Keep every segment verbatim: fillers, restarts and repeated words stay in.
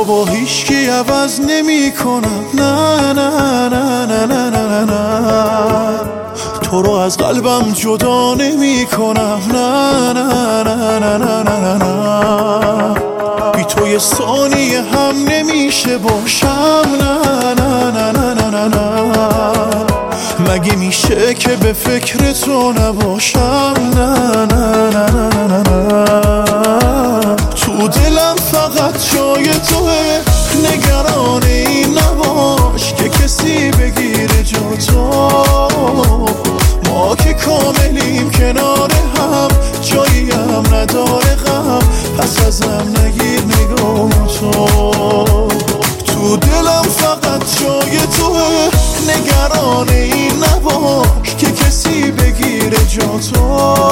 تو با هیچکی عوض نمی کنم، نه نه نه نه نه نه نه، تو رو از قلبم جدا نمی کنم، نه نه نه نه نه نه نه، بی تو یه ثانیه هم نمیشه باشم، نه نه نه نه نه نه نه، مگه میشه که به فکر تو نباشم، نه نه نه نه نه نه، تو دلم فقط جای توه، نگران این نباش که کسی بگیره جا تو، ما که کاملیم کنار هم، جایی هم نداره غم، پس ازم نگیر نگاه تو، تو دلم فقط جای توه، نگران این نباش که کسی بگیره جا تو،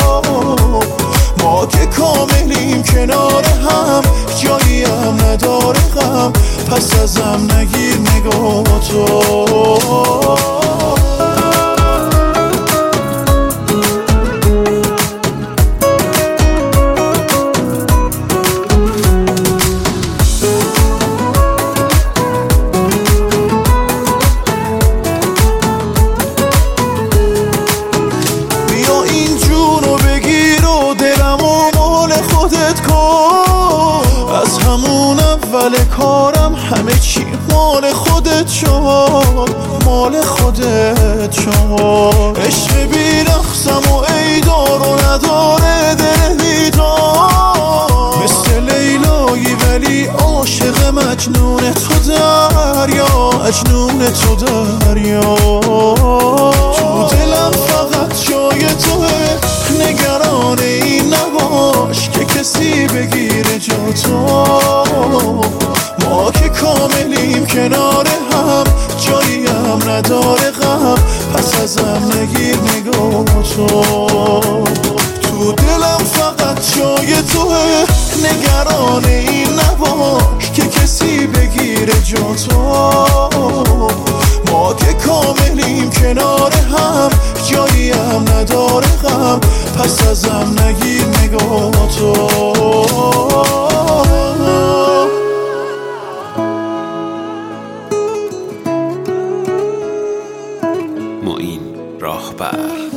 ما که کاملیم کنار هم، جایی هم نداره غم، پس ازم نگیر نگاه تو. از همون اول کارم همه چی مال خودت شد، مال خودت شد، عشق بی رقصم و ایدار و نداره دل بیدار، مثل لیلایی ولی عاشق مجنون تو دریا، مجنون تو دریا، تو دلم فقط جای توه، نگران این نباش که کسی بگیره جا تو، ما که کاملیم کنار هم، جایی هم نداره غم، پس ازم نگیر نگاه تو، تو دلم فقط جای توه، نگران این نباش که کسی بگیره جا تو، ما که کاملیم کنار هم، جایی هم نداره غم، پس ازم نگیر نگاه تو. معین راهبر.